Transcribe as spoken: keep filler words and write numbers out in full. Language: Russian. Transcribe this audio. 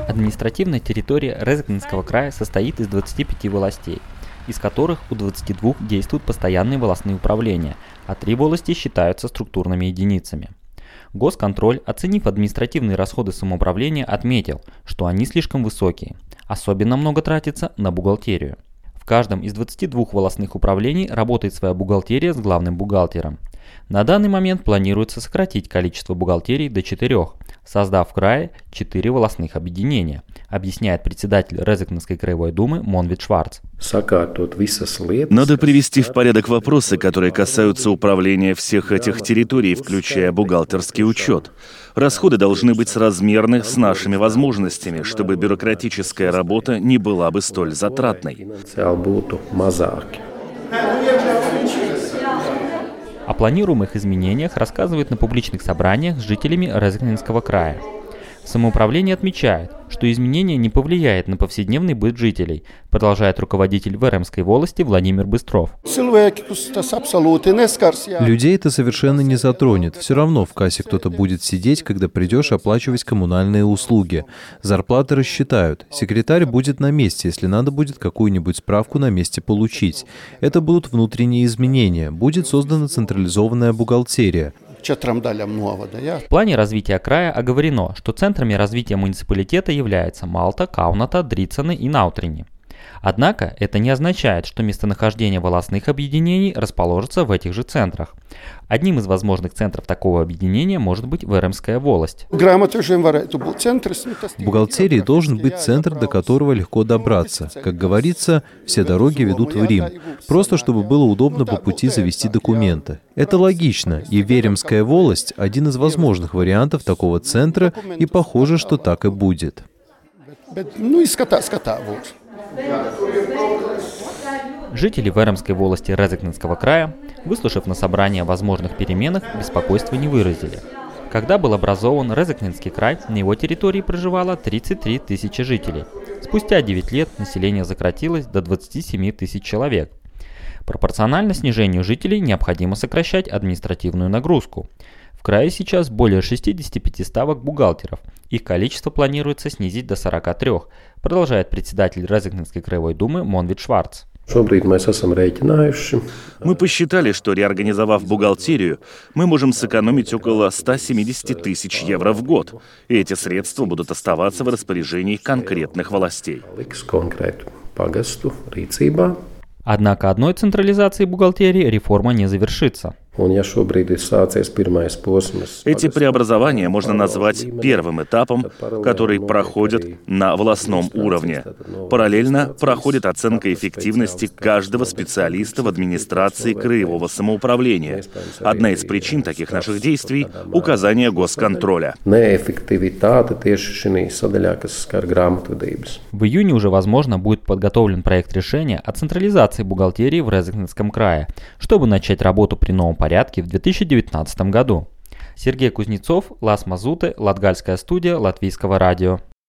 Административная территория Резекненского края состоит из двадцати пяти волостей, из которых у двадцати двух действуют постоянные волостные управления, а три волости считаются структурными единицами. Госконтроль, оценив административные расходы самоуправления, отметил, что они слишком высокие, особенно много тратится на бухгалтерию. В каждом из двадцати двух волостных управлений работает своя бухгалтерия с главным бухгалтером. На данный момент планируется сократить количество бухгалтерий до четырех, создав в крае четыре волостных объединения, объясняет председатель Резекненской краевой думы Монвит Шварц. Надо привести в порядок вопросы, которые касаются управления всех этих территорий, включая бухгалтерский учет. Расходы должны быть соразмерны с нашими возможностями, чтобы бюрократическая работа не была бы столь затратной. О планируемых изменениях рассказывают на публичных собраниях с жителями Резекненского края. Самоуправление отмечает, что изменение не повлияет на повседневный быт жителей, продолжает руководитель Веремской волости Владимир Быстров. Людей это совершенно не затронет. Все равно в кассе кто-то будет сидеть, когда придешь оплачивать коммунальные услуги. Зарплаты рассчитают. Секретарь будет на месте, если надо будет какую-нибудь справку на месте получить. Это будут внутренние изменения. Будет создана централизованная бухгалтерия. В плане развития края оговорено, что центрами развития муниципалитета являются Малта, Кауната, Дрицаны и Наутрини. Однако это не означает, что местонахождение волостных объединений расположится в этих же центрах. Одним из возможных центров такого объединения может быть Веремская волость. В бухгалтерии должен быть центр, до которого легко добраться. Как говорится, все дороги ведут в Рим. Просто чтобы было удобно по пути завести документы. Это логично, и Веремская волость – один из возможных вариантов такого центра, и похоже, что так и будет. Жители Веремской волости Резекненского края, выслушав на собрании о возможных переменах, беспокойства не выразили. Когда был образован Резекненский край, на его территории проживало тридцать три тысячи жителей. Спустя девять лет население сократилось до двадцати семи тысяч человек. Пропорционально снижению жителей необходимо сокращать административную нагрузку. В крае сейчас более шестидесяти пяти ставок бухгалтеров. Их количество планируется снизить до сорока трёх, продолжает председатель Резекненской краевой думы Монвит Шварц. Мы посчитали, что реорганизовав бухгалтерию, мы можем сэкономить около ста семидесяти тысяч евро в год, и эти средства будут оставаться в распоряжении конкретных властей. Однако одной централизации бухгалтерии реформа не завершится. Эти преобразования можно назвать первым этапом, который проходит на волостном уровне. Параллельно проходит оценка эффективности каждого специалиста в администрации краевого самоуправления. Одна из причин таких наших действий – указание госконтроля. В июне уже, возможно, будет подготовлен проект решения о централизации бухгалтерии в Резекненском крае, чтобы начать работу при новом порядке порядке в две тысячи девятнадцатом году. Сергей Кузнецов, Лас Мазуте, Латгальская студия Латвийского радио.